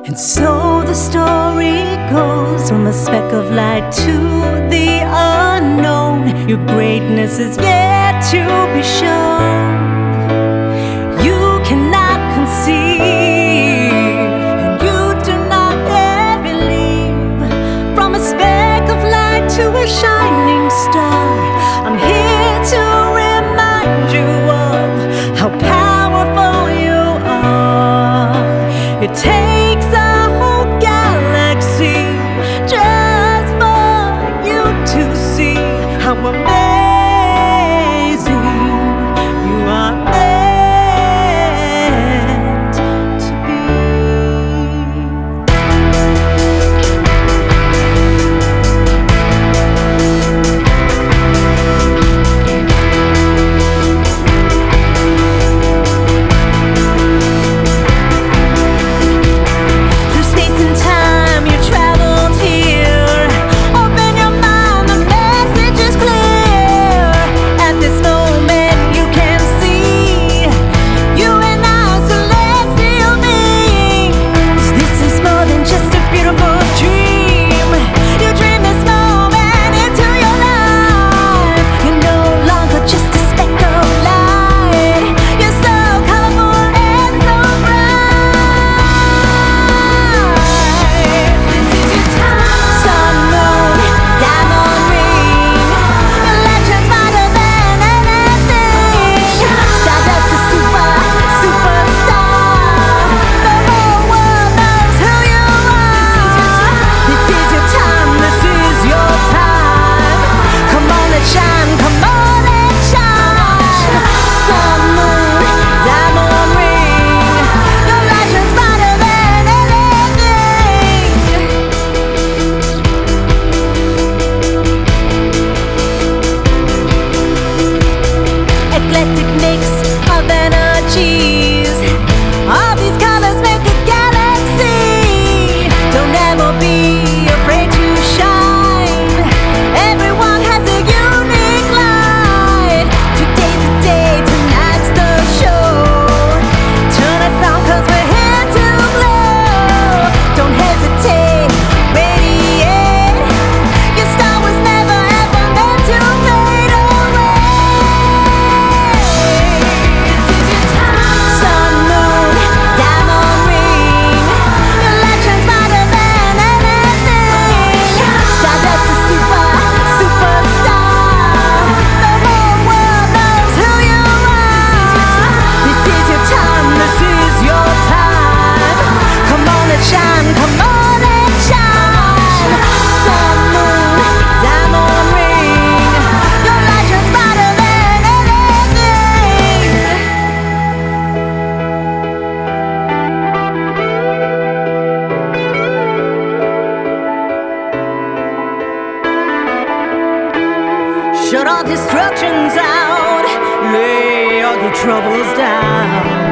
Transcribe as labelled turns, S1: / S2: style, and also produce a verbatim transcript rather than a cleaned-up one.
S1: And so the story goes, from a speck of light to the unknown. Your greatness is yet to be shown. You cannot conceive, and you do not yet believe. From a speck of light to a shining star, I'm here to remind you of how powerful you are. It takes a whole galaxy just for you to see how amazing you are meant to be. Through space and time you traveled here. Open your mind, the message is clear. At this moment you can see you and I are celestial beings. This is more than just a beautiful dream. You dream this moment into your life. You're no longer just a speck of light. You're so colorful and so bright. This is your time. Sun, moon, diamond ring. Your legend's brighter than anything. Stardust, a super, superstar. The whole world knows who you are. This is your time. This is your time. Come on and shine. Come on and shine. Sun, moon, diamond ring. Your legend's brighter than anything. Eclectic mix of energies. All these colors make a galaxy. Don't ever be afraid to shine. Everyone has a unique light. Today's the day, tonight's the show. Turn us on, 'cause we're here to glow. Don't hesitate, radiate. Your star was never ever meant to fade away. This is your time. Sun, moon, diamond ring. Your legend's brighter than anything. Stardust, a super, superstar. The whole world knows who you are. This is your time. This is your time. Come on and shine. Come on and shine. Sun, moon, diamond ring. Your legend's brighter than anything. Shut all distractions out. Lay all your troubles down.